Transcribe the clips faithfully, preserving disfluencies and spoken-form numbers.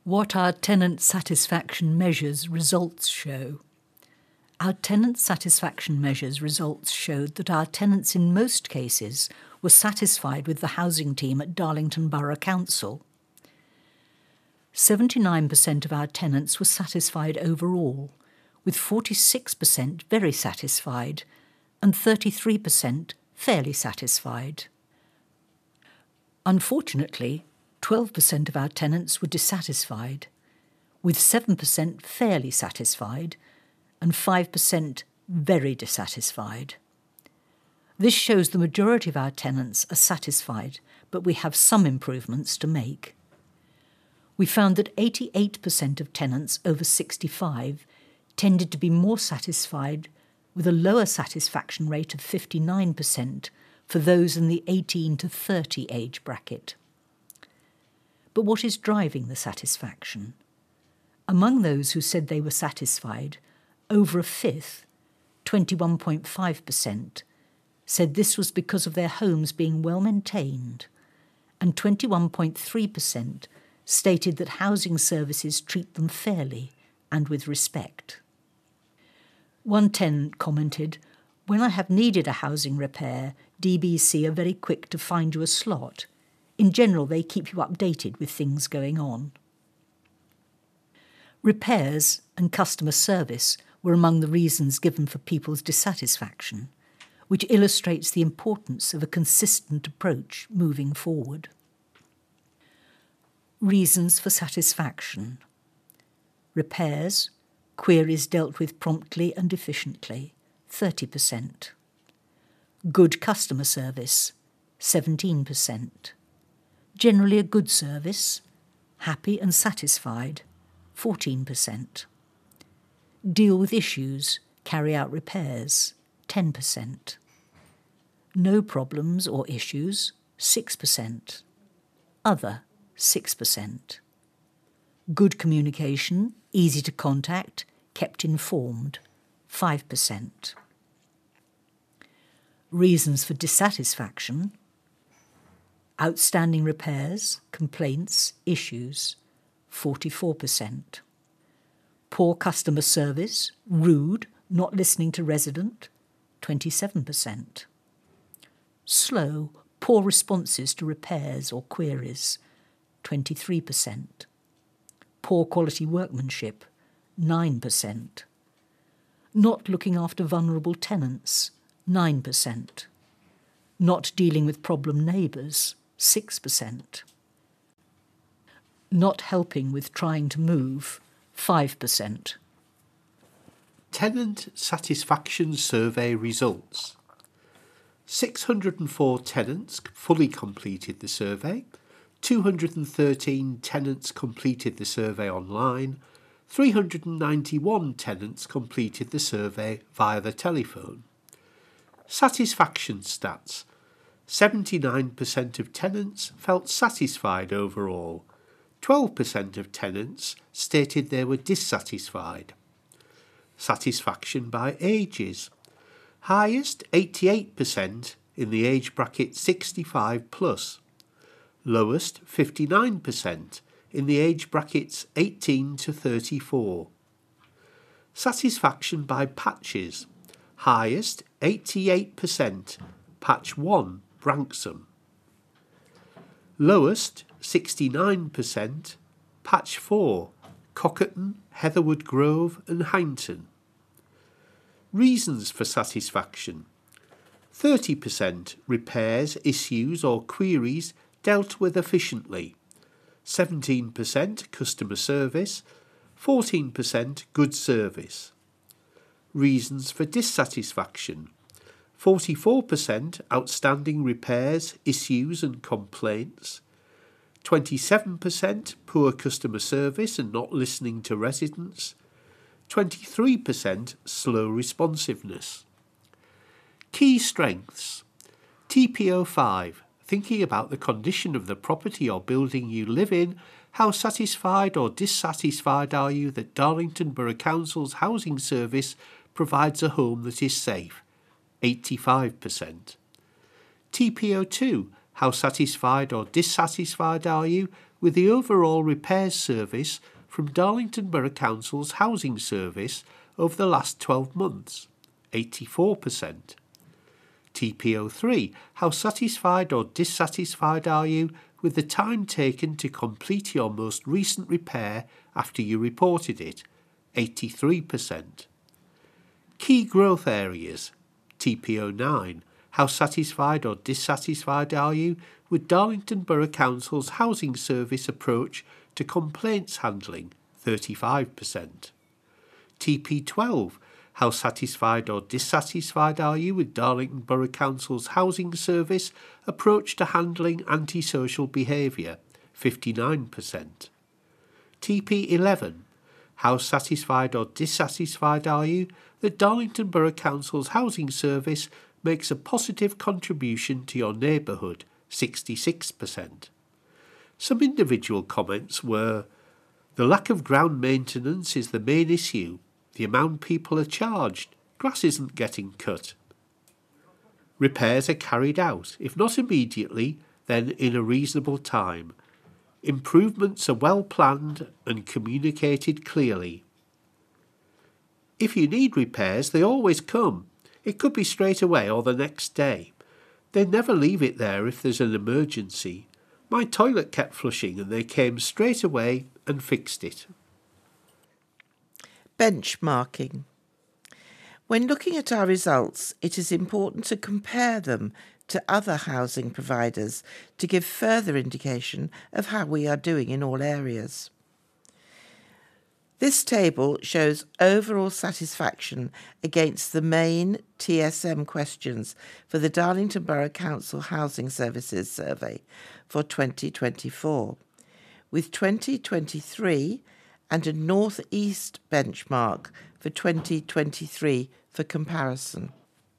What our tenant satisfaction measures results show. Our tenant satisfaction measures results showed that our tenants in most cases were satisfied with the housing team at Darlington Borough Council. seventy-nine percent of our tenants were satisfied overall, with forty-six percent very satisfied and thirty-three percent fairly satisfied. Unfortunately, twelve percent of our tenants were dissatisfied, with seven percent fairly satisfied and five percent very dissatisfied. This shows the majority of our tenants are satisfied, but we have some improvements to make. We found that eighty-eight percent of tenants over sixty-five tended to be more satisfied, with a lower satisfaction rate of fifty-nine percent for those in the eighteen to thirty age bracket. But what is driving the satisfaction? Among those who said they were satisfied, over a fifth, twenty-one point five percent, said this was because of their homes being well maintained, and twenty-one point three percent stated that housing services treat them fairly and with respect. One tenant commented, "When I have needed a housing repair, D B C are very quick to find you a slot. In general, they keep you updated with things going on." Repairs and customer service were among the reasons given for people's dissatisfaction, which illustrates the importance of a consistent approach moving forward. Reasons for satisfaction. Repairs, queries dealt with promptly and efficiently, thirty percent. Good customer service, seventeen percent. Generally a good service, happy and satisfied, fourteen percent. Deal with issues, carry out repairs, ten percent. No problems or issues, six percent. Other, six percent. Good communication, easy to contact, kept informed, five percent. Reasons for dissatisfaction. Outstanding repairs, complaints, issues, forty-four percent. Poor customer service, rude, not listening to resident, twenty-seven percent. Slow, poor responses to repairs or queries, twenty-three percent. Poor quality workmanship, nine percent. Not looking after vulnerable tenants, nine percent. Not dealing with problem neighbours, six percent. Not helping with trying to move, five percent. Tenant Satisfaction Survey results. six hundred four tenants fully completed the survey, two hundred thirteen tenants completed the survey online, three hundred ninety-one tenants completed the survey via the telephone. Satisfaction stats. seventy-nine percent of tenants felt satisfied overall. twelve percent of tenants stated they were dissatisfied. Satisfaction by ages. Highest eighty-eight percent in the age bracket sixty-five plus. Lowest fifty-nine percent in the age brackets eighteen to thirty-four. Satisfaction by patches. Highest eighty-eight percent, patch one, Branksome. Lowest sixty-nine percent, patch four, Cockerton, Heatherwood Grove and Hinton. Reasons for satisfaction. thirty percent repairs, issues or queries dealt with efficiently. seventeen percent customer service, fourteen percent good service. Reasons for dissatisfaction. forty-four percent outstanding repairs, issues and complaints. twenty-seven percent poor customer service and not listening to residents. twenty-three percent slow responsiveness. Key strengths. T P O five. Thinking about the condition of the property or building you live in, how satisfied or dissatisfied are you that Darlington Borough Council's housing service provides a home that is safe? eighty-five percent. T P O two. How satisfied or dissatisfied are you with the overall repairs service from Darlington Borough Council's housing service over the last twelve months, eighty-four percent. T P O three, how satisfied or dissatisfied are you with the time taken to complete your most recent repair after you reported it, eighty-three percent. Key growth areas, T P O nine, how satisfied or dissatisfied are you with Darlington Borough Council's housing service approach to complaints handling, thirty-five percent. T P twelve, how satisfied or dissatisfied are you with Darlington Borough Council's housing service approach to handling antisocial behaviour, fifty-nine percent. T P eleven, how satisfied or dissatisfied are you that Darlington Borough Council's housing service makes a positive contribution to your neighbourhood, sixty-six percent. Some individual comments were, the lack of ground maintenance is the main issue, the amount people are charged, grass isn't getting cut. Repairs are carried out, if not immediately, then in a reasonable time. Improvements are well planned and communicated clearly. If you need repairs, they always come. It could be straight away or the next day. They never leave it there if there's an emergency. My toilet kept flushing and they came straight away and fixed it. Benchmarking. When looking at our results, it is important to compare them to other housing providers to give further indication of how we are doing in all areas. This table shows overall satisfaction against the main T S M questions for the Darlington Borough Council Housing Services Survey for twenty twenty-four, with twenty twenty-three and a North East benchmark for twenty twenty-three for comparison.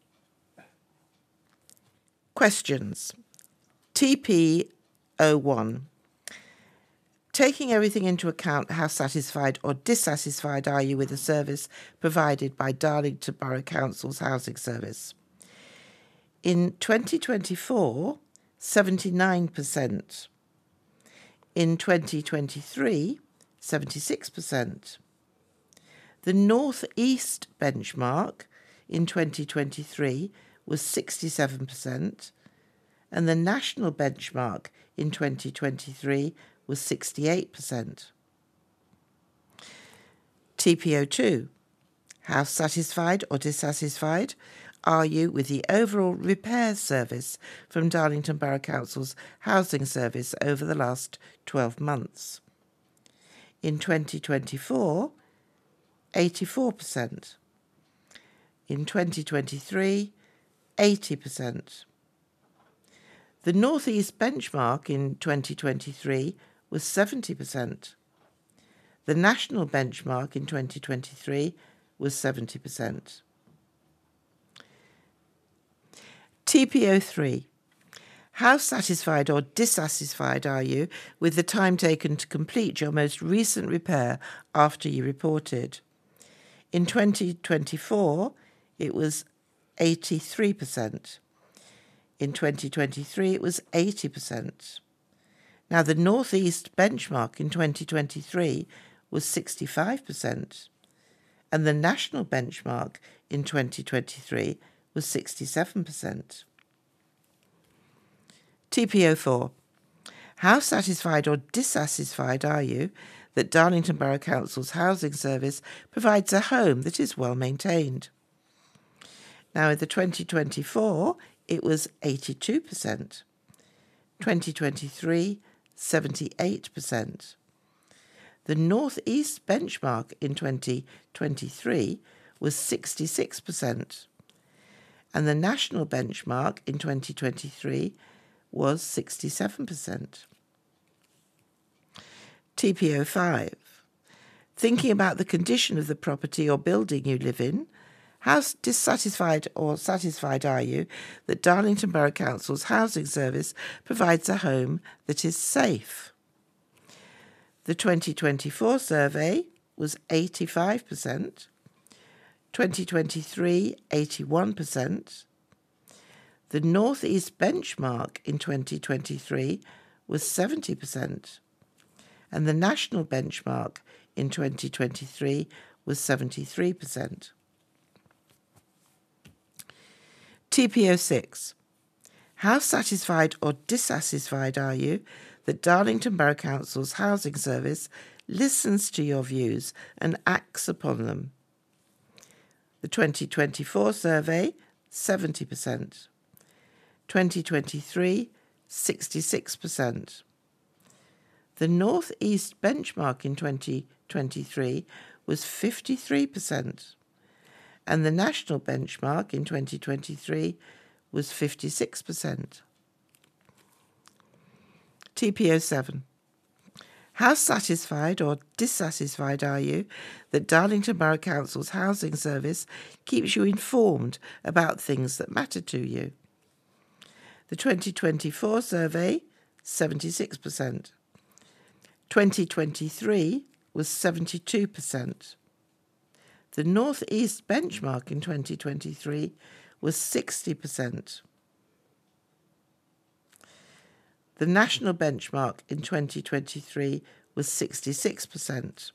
Questions. T P zero one. Taking everything into account, how satisfied or dissatisfied are you with the service provided by Darlington Borough Council's housing service? In twenty twenty-four, seventy-nine percent. In twenty twenty-three, seventy-six percent. The North East benchmark in twenty twenty-three was sixty-seven percent, and the national benchmark in twenty twenty-three was sixty-eight percent. T P zero two. How satisfied or dissatisfied are you with the overall repairs service from Darlington Borough Council's housing service over the last twelve months? In twenty twenty-four, eighty-four percent. In twenty twenty-three, eighty percent. The North East benchmark in twenty twenty-three was seventy percent. The national benchmark in twenty twenty-three was seventy percent. T P zero three. How satisfied or dissatisfied are you with the time taken to complete your most recent repair after you reported? In twenty twenty-four, it was eighty-three percent. In twenty twenty-three, it was eighty percent. Now, the North East benchmark in twenty twenty-three was sixty-five percent, and the national benchmark in twenty twenty-three was sixty-seven percent. T P zero four. How satisfied or dissatisfied are you that Darlington Borough Council's housing service provides a home that is well maintained? Now, in the twenty twenty-four, it was eighty-two percent. twenty twenty-three, seventy-eight percent. The North East benchmark in twenty twenty-three was sixty-six percent, and the national benchmark in twenty twenty-three was sixty-seven percent. T P zero five. Thinking about the condition of the property or building you live in, how dissatisfied or satisfied are you that Darlington Borough Council's housing service provides a home that is safe? The twenty twenty-four survey was eighty-five percent, twenty twenty-three, eighty-one percent. The North East benchmark in twenty twenty-three was seventy percent, and the national benchmark in twenty twenty-three was seventy-three percent. T P O six. How satisfied or dissatisfied are you that Darlington Borough Council's housing service listens to your views and acts upon them? The twenty twenty-four survey, seventy percent. twenty twenty-three, sixty-six percent. The North East benchmark in twenty twenty-three was fifty-three percent, and the national benchmark in twenty twenty-three was fifty-six percent. T P O seven. How satisfied or dissatisfied are you that Darlington Borough Council's housing service keeps you informed about things that matter to you? The twenty twenty-four survey, seventy-six percent. twenty twenty-three was seventy-two percent. The North East benchmark in twenty twenty-three was sixty percent. The national benchmark in twenty twenty-three was sixty-six percent.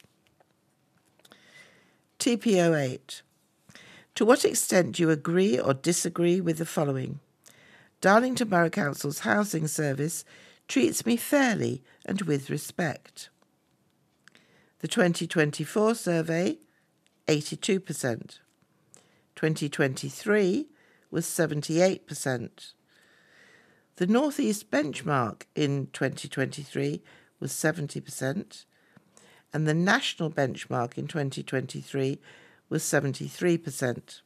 T P O eight. To what extent do you agree or disagree with the following? Darlington Borough Council's housing service treats me fairly and with respect. The twenty twenty-four survey, eighty-two percent. twenty twenty-three was seventy-eight percent. The North East benchmark in twenty twenty-three was seventy percent, and the national benchmark in twenty twenty-three was seventy-three percent.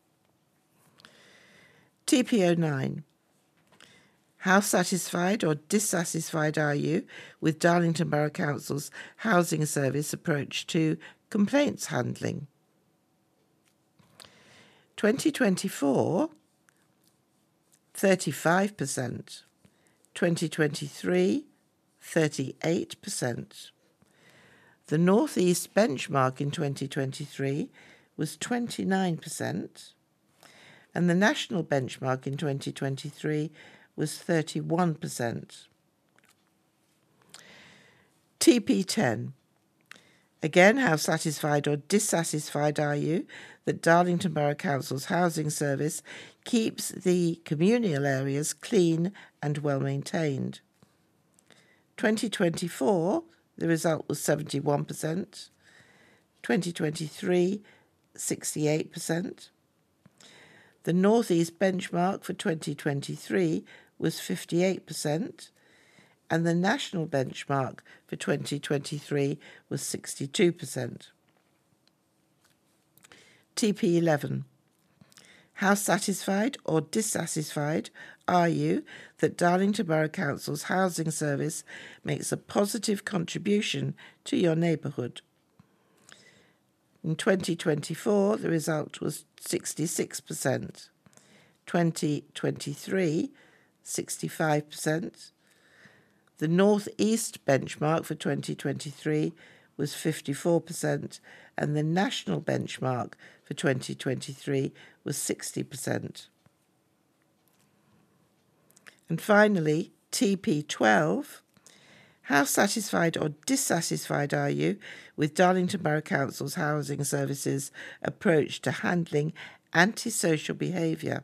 T P O nine. How satisfied or dissatisfied are you with Darlington Borough Council's housing service approach to complaints handling? twenty twenty-four, thirty-five percent. twenty twenty-three, thirty-eight percent. The North East benchmark in twenty twenty-three was twenty-nine percent, and the national benchmark in twenty twenty-three was thirty-one percent. T P ten. Again, how satisfied or dissatisfied are you that Darlington Borough Council's housing service keeps the communal areas clean and well maintained? twenty twenty-four, the result was seventy-one percent. twenty twenty-three, sixty-eight percent. The North East benchmark for twenty twenty-three was fifty-eight percent, and the national benchmark for twenty twenty-three was sixty-two percent. T P eleven. How satisfied or dissatisfied are you that Darlington Borough Council's housing service makes a positive contribution to your neighbourhood? In twenty twenty-four, the result was sixty-six percent. twenty twenty-three, sixty-five percent. The North East benchmark for twenty twenty-three was fifty-four percent, and the national benchmark for twenty twenty-three was sixty percent. And finally, T P twelve. How satisfied or dissatisfied are you with Darlington Borough Council's housing services approach to handling antisocial behaviour?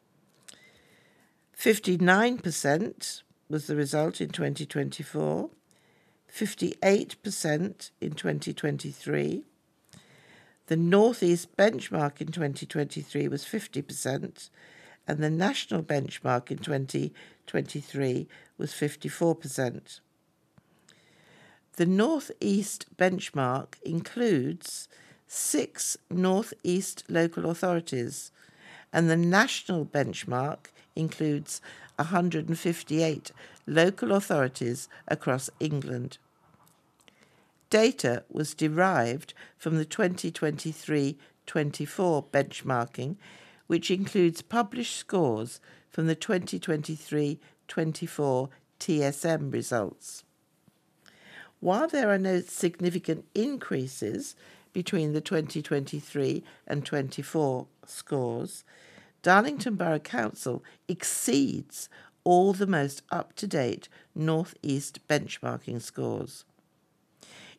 fifty-nine percent was the result in twenty twenty-four, fifty-eight percent in twenty twenty-three. The North East benchmark in twenty twenty-three was fifty percent, and the national benchmark in twenty twenty-three was fifty-four percent. The North East benchmark includes six North East local authorities, and the national benchmark includes one hundred fifty-eight local authorities across England. Data was derived from the twenty twenty-three twenty-four benchmarking, which includes published scores from the twenty twenty-three twenty-four T S M results. While there are no significant increases between the twenty twenty-three and twenty-four scores, Darlington Borough Council exceeds all the most up-to-date North East benchmarking scores.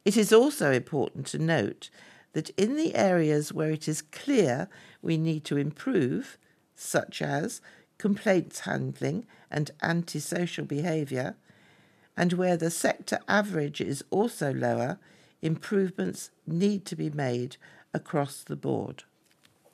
It is also important to note that in the areas where it is clear we need to improve, such as complaints handling and antisocial behaviour, and where the sector average is also lower, improvements need to be made across the board.